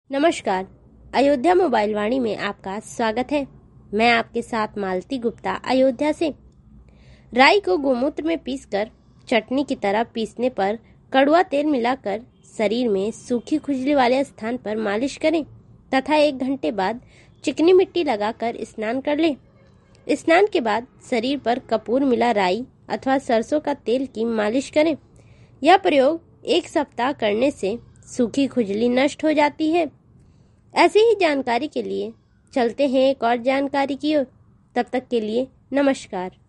नमस्कार। अयोध्या मोबाइल वाणी में आपका स्वागत है। मैं आपके साथ मालती गुप्ता अयोध्या से। राई को गोमूत्र में पीसकर चटनी की तरह पीसने पर कड़वा तेल मिलाकर शरीर में सूखी खुजली वाले स्थान पर मालिश करें तथा 1 घंटे बाद चिकनी मिट्टी लगाकर स्नान कर लें। स्नान के बाद शरीर पर कपूर मिला राई अथवा सरसों का तेल की मालिश करें। यह प्रयोग 1 सप्ताह करने से सूखी खुजली नष्ट हो जाती है। ऐसी ही जानकारी के लिए चलते हैं एक और जानकारी की ओर। तब तक के लिए नमस्कार।